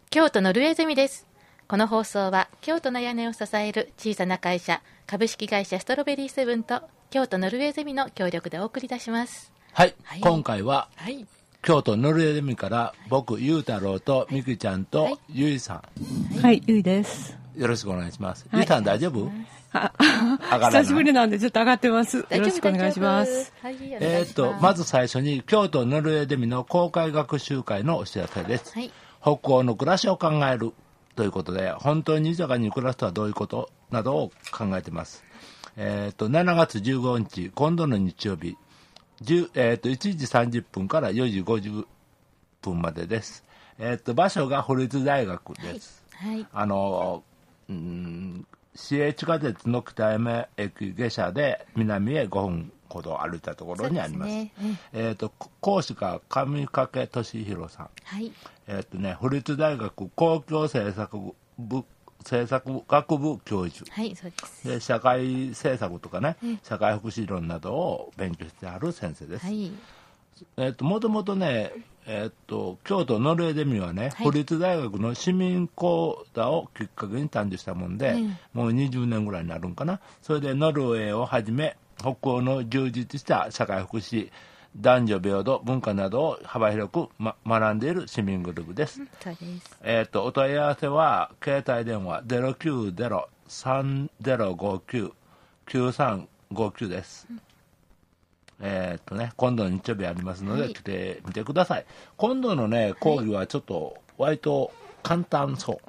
京都のルエゼミです。この放送は京都の屋根を支える小さな会社株式会社ストロベリーセブンと京都のルエゼミの協力でお送り出します。 はい、今回は、京都のルエゼミから僕、ゆうたろうとみきちゃんとゆいさん。 はい、ゆいです。 よろしくお願いします。ゆいさん大丈夫？ 久しぶりなんでちょっと上がってます。よろしくお願いします。 まず最初に京都ノルウェーゼミの公開学習会のお知らせです。北欧の暮らしを考えるということで、本当に豊かに暮らすとはどういうことなどを考えています。7月15日今度の日曜日、1時30分から4時50分までです。場所が府立大学です。市営地下鉄の北山駅下車で南へ5分ほど歩いたところにあります。講師が上掛俊弘さん。府立大学公共政策学部教授。 そうです。 で社会政策とかね、社会福祉論などを勉強してある先生です。もともとね、京都ノルウェーゼミはね、府立大学の市民講座をきっかけに誕生したもんで、もう20年ぐらいになるんかな。それでノルウェーをはじめ北欧の充実した社会福祉、男女平等、文化などを幅広く、学んでいる市民グループです。 そうです。 お問い合わせは携帯電話 090-3059-9359 です。今度の日曜日ありますので、来てみてください。今度のね、講義はちょっと割と簡単そう。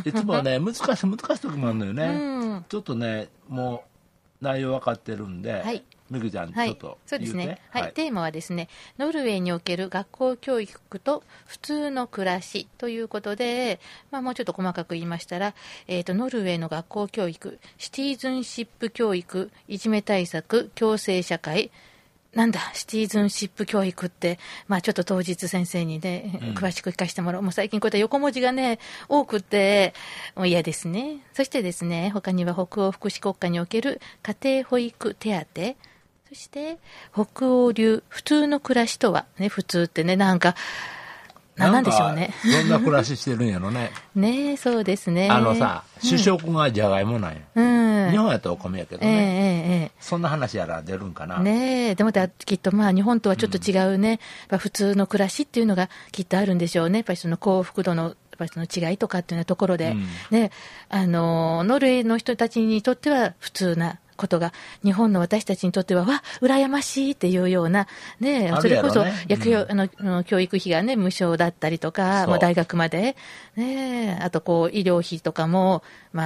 いつもはね、難しい時もあるのよね。ちょっとね、もう内容分かってるんで、みくちゃん、ちょっとそうですね。テーマはですね、ノルウェーにおける学校教育と普通の暮らしということで、もうちょっと細かく言いましたら、ノルウェーの学校教育、シティズンシップ教育、いじめ対策、共生社会、なんだシティズンシップ教育って、ちょっと当日先生にね、詳しく聞かせてもらう。もう最近こういった横文字がね多くてもう嫌ですね。そしてですね、他には北欧福祉国家における家庭保育手当、そして北欧流普通の暮らしとは、ね、普通ってね、なんでしょうね。 どんな暮らししてるんやろね。 ね、そうですね。 主食がじゃがいもなんや。日本やとお米やけどね。そんな話やら出るんかな。 ね、でもきっと日本とはちょっと違うね、普通の暮らしっていうのがきっとあるんでしょうね。やっぱりその幸福度のやっぱりその違いとかっていうようなところで、ノルウェーの人たちにとっては普通なことが日本の私たちにとっては羨ましいっていうような、ね、それこそ教育費が、ね、無償だったりとか、大学まで、ね、あと医療費とかも、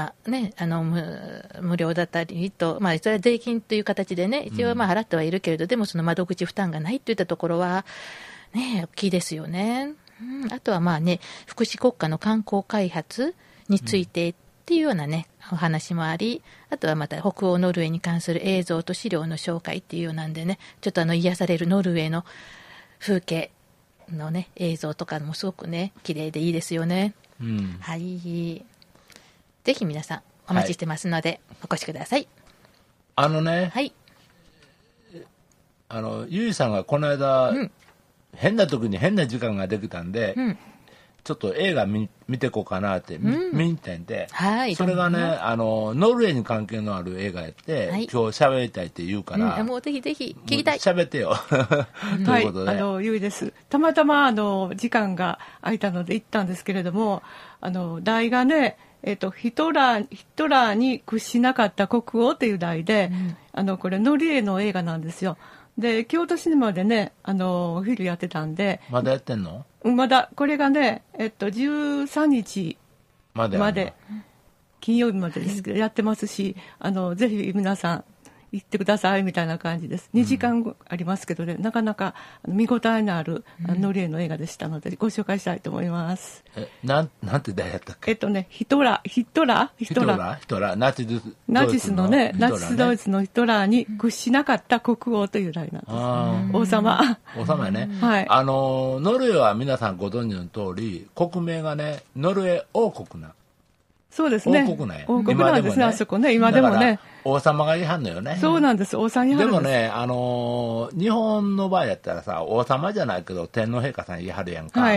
無料だったりと、それは税金という形で、ね、一応払ってはいるけれど、でもその窓口負担がないといったところは、ね、大きいですよね。あとは福祉国家の観光開発についてっていうようなね、お話もあり、あとはまた北欧ノルウェーに関する映像と資料の紹介っていうようなんでね、ちょっと癒されるノルウェーの風景のね、映像とかもすごくね、綺麗でいいですよね。ぜひ皆さんお待ちしてますので、お越しください。 ゆいさんがこの間、変な時に変な時間ができたんで、ちょっと映画見てこうかなって、見に行ったんで、それがね、ノルウェーに関係のある映画やって、今日喋りたいって言うから、 もうぜひぜひ聞きたい。 喋ってよ。ということで。 ゆいです。たまたま時間が空いたので行ったんですけれども、題がね、ヒトラーに屈しなかった国王という題で、これノルウェーの映画なんですよ。で、京都シネマでね、お昼やってたんで。 まだやってんの？ まだ、これがね、13日まで、金曜日までですけど、やってますし、ぜひ皆さん行ってくださいみたいな感じです。2時間ありますけどね、なかなか見応えのあるノルウェーの映画でしたので、ご紹介したいと思います。 なんて題やったっけ？ ヒトラー、ナチスのね、ナチスドイツのヒトラーに屈しなかった国王という題なんです。王様やね。ノルウェーは皆さんご存知の通り、国名がね、ノルウェー王国な。 そうですね。 王国なんや。 王国なんですね、あそこね、今でもね。 王様がいはんのよね。 そうなんです、王様いはるんです。 でもね、日本の場合やったらさ、王様じゃないけど天皇陛下さんいはるやんか。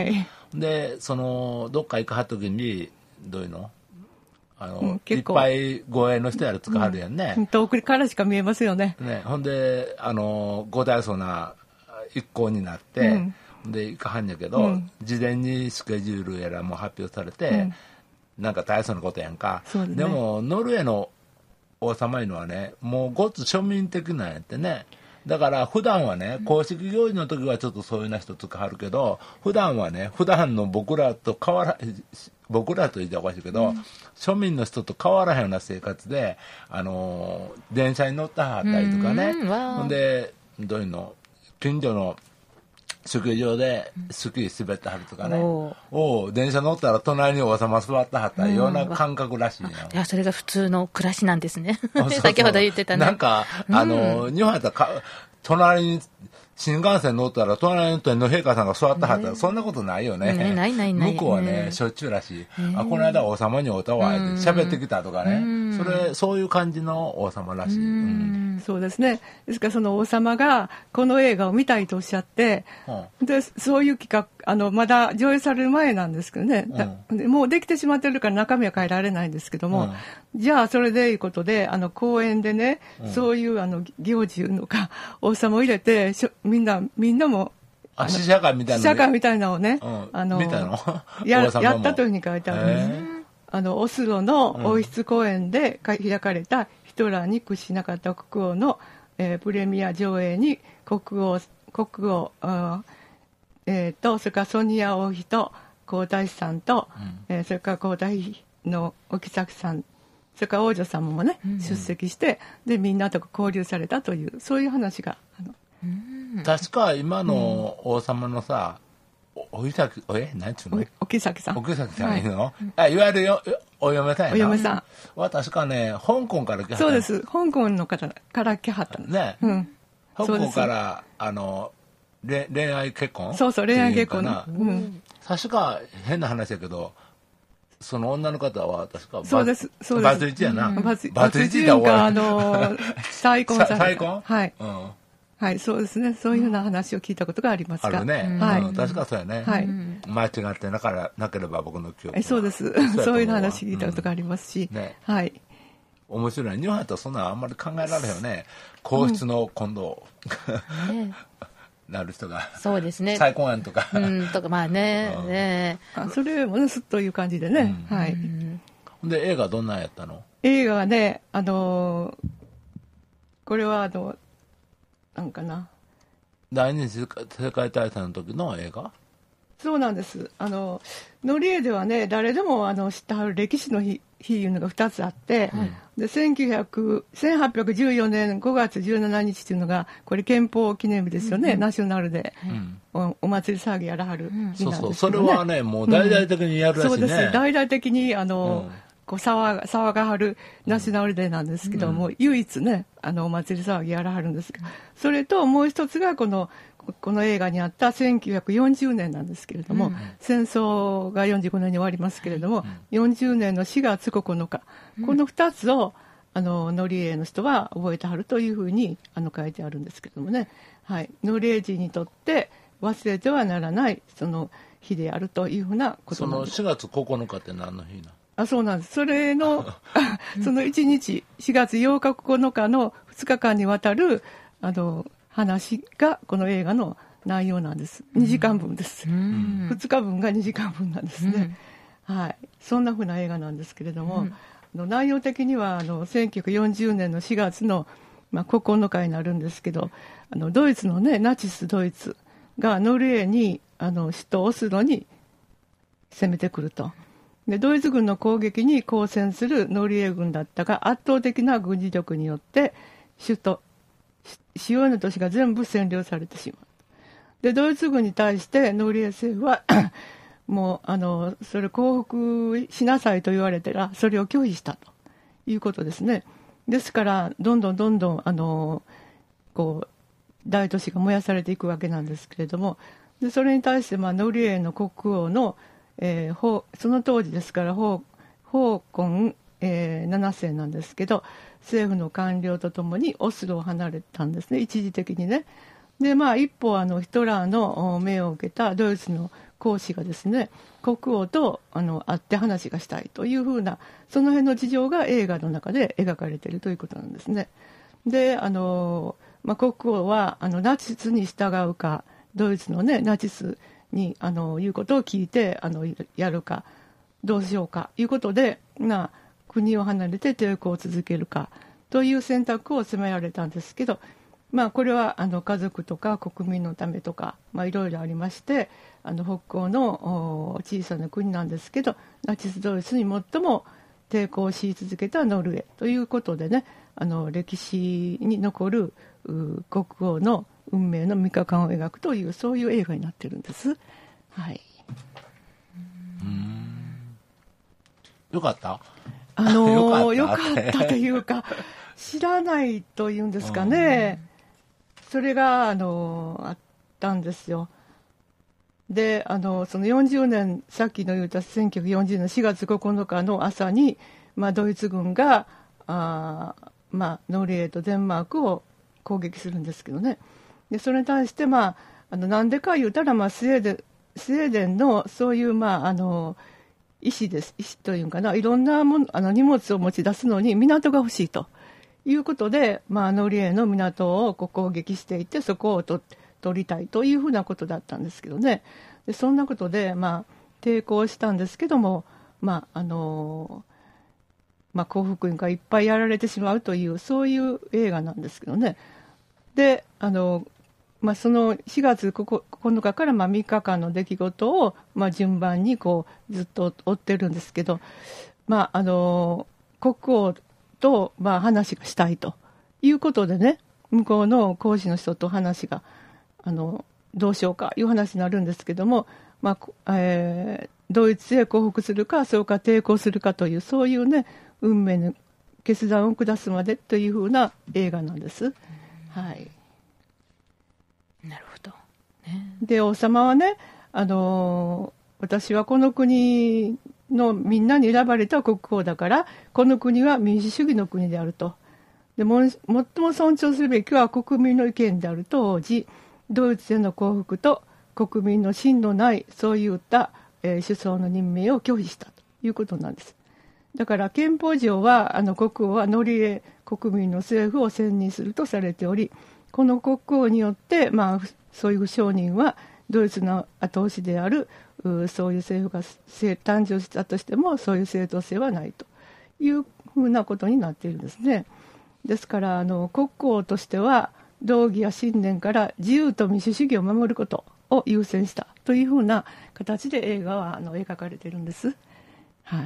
でどっか行かはった時にどういうのいっぱい護衛の人やら使わはるやんね、 遠くからしか見えますよね。 ほんでご大層な一行になって、で行かはんやけど、事前にスケジュールやらも発表されて、なんか大層なことやんか、でもノルウェーの王様いうのはね、もうごつ庶民的なんやってね。だから普段はね、公式行事の時はちょっとそういうな人使はるけど、普段はね、普段の僕らと僕らと言っておかしいけど、庶民の人と変わらへんような生活で、電車に乗ったはったりとかね、ほんでどういうの、近所のスキー場でスキー滑ってはるとかね、電車乗ったら隣に王様座ってはったような感覚らしいよ。 いや、それが普通の暮らしなんですね。先ほど言ってたね。 なんか日本やったら隣に新幹線乗ったら隣の陛下さんが座ってはったら、そんなことないよね。 ない向こうはね、しょっちゅうらしい。この間王様に会うたわって喋ってきたとかね、そういう感じの王様らしい。 そうですね。ですからその王様がこの映画を見たいとおっしゃって、でそういう企画まだ上映される前なんですけどね、もうできてしまってるから中身は変えられないんですけども、じゃあそれでいうことで公園でね、そういう行事のか王様を入れてみんなも試写会みたいなのをね、やったというふうに書いてあるんです。オスロの王室公園で開かれたヒトラーに屈しなかった国王の、プレミア上映に国王それからソニア王妃と皇太子さんと、それから皇太子のお妃さん、それから王女様もね、出席してでみんなと交流されたという、そういう話が確か今の王様のさ、何ちゅうの、 お妃さんいいの、いわゆるお嫁さんやな。 お嫁さんは確かね、香港から来はった。 そうです、香港の方から来はったね、香港から恋愛結婚、 そう恋愛結婚な、 確か変な話やけど、その女の方は確かそうですバツイチやな。 バツイチだわ。再婚された。 再婚、 はい、そうですね。そういうような話を聞いたことがありますが。 あるね。確かそうやね。間違ってなければ僕の記憶は。 そうです。そういう話聞いたことがありますし。はい。 面白い。日本だとそんなあんまり考えられへんよね。皇室の今度、なる人が。 そうですね。 再婚案とか。 とか、まあね。 それもね、すっという感じでね。はい。 で、映画どんなんやったの？ 映画はね、これはなんかな、 第二次世界大戦の時の映画？ そうなんです。ノルウェーではね、誰でも知ってはる歴史の日いうのが2つあって、で1814年5月17日というのがこれ憲法記念日ですよね、ナショナルで、お祭り騒ぎやらはる日なんですけどね。 それはね、もう大々的にやるらしいね。 そうです。大々的に騒がはるナショナルデーなんですけども、唯一ねお祭り騒ぎやらはるんですが、それともう一つがこの映画にあった1940年なんですけれども、戦争が45年に終わりますけれども、40年の4月9日、この2つをノルウェーの人は覚えてはるというふうに書いてあるんですけれどもね、はい、ノルウェー人にとって忘れてはならないその日であるというふうなことなんです。 その4月9日って何の日なの？ そうなんです。それのその1日4月8日9日の2日間にわたる話がこの映画の内容なんです。2時間分です。2日分が2時間分なんですね。はい、そんなふうな映画なんですけれども、内容的には1940年の4月の、9日になるんですけど、ドイツのね、ナチスドイツがノルウェーに首都オスロに攻めてくると。でドイツ軍の攻撃に抗戦するノルウェー軍だったが、圧倒的な軍事力によって首都主要な都市が全部占領されてしまう。でドイツ軍に対してノルウェー政府はもうそれ降伏しなさいと言われたらそれを拒否したということですね。ですからどんどん大都市が燃やされていくわけなんですけれども、でそれに対してノルウェーの国王のその当時ですからホーコン、7世なんですけど、政府の官僚とともにオスロを離れたんですね、一時的にね。 で一方ヒトラーの命を受けたドイツの公使がですね、国王と会って話がしたいというふうな、その辺の事情が映画の中で描かれているということなんですね。で国王はナチスに従うか、ドイツのねナチスにいうことを聞いてやるかどうしようかいうことで、国を離れて抵抗を続けるかという選択を迫られたんですけど、これは家族とか国民のためとか、いろいろありまして、北欧の小さな国なんですけど、ナチスドイツに最も抵抗し続けたノルウェーということでね、歴史に残る国王の運命の3日間を描くという、そういう映画になってるんです。はい。 よかった？ よかったというか知らないというんですかね、それがあったんですよ。でその40年、さっきの言った1940年4月9日の朝に、ドイツ軍がノルウェーとデンマークを攻撃するんですけどね。でそれに対してなんでか言うたら、スウェーデンのそういう医師というかな、いろんな荷物を持ち出すのに港が欲しいということで、ノルウェーの港を攻撃していて、そこを取りたいというふうなことだったんですけどね。でそんなことで抵抗したんですけども、降伏がいっぱいやられてしまうという、そういう映画なんですけどね。でその4月9日から3日間の出来事を順番にずっと追ってるんですけど、国王と話がしたいということでね、向こうの公使の人と話がどうしようかいう話になるんですけども、ドイツへ降伏するか、そうか抵抗するかという、そういうね運命の決断を下すまでというふうな映画なんです。はい。 なるほど、ね。 で王様はね、私はこの国のみんなに選ばれた国王だから、この国は民主主義の国であると。で最も尊重するべきは国民の意見であると応じ、ドイツへの降伏と国民の信のないそういった、首相の任命を拒否したということなんです。だから憲法上は国王はノルウェー国民の政府を選任するとされており、この国王によって、そういう承認はドイツの後押しであるそういう政府が誕生したとしても、そういう正当性はないというふうなことになっているんですね。ですから国王としては道義や信念から自由と民主主義を守ることを優先したというふうな形で映画は描かれているんです。はい。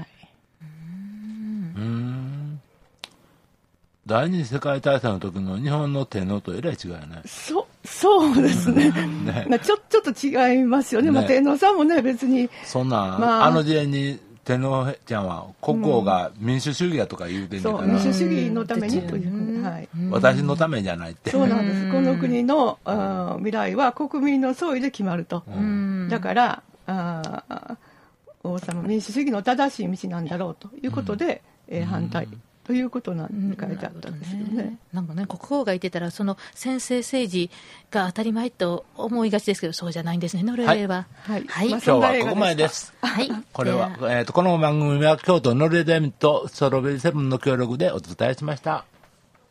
第二次世界大戦の時の日本の天皇とえらい違いね。 そうですね。ちょっと違いますよね。天皇さんもね別にそんな、時代に天皇ちゃんは国王が民主主義やとか言うてんねんから、 民主主義のためにという、はい、 私のためじゃないって。 そうなんです。この国の未来は国民の総意で決まると。だから王様民主主義の正しい道なんだろうということで、反対ということなんて書いてあったんですよね。 なんかね、国王がいてたらその専制政治が当たり前と思いがちですけど、そうじゃないんですね、ノルウェーは。 はい。 今日はここまでです。 はい。 これはこの番組は京都ノルウェー大とストロベリーセブンの協力でお伝えしました。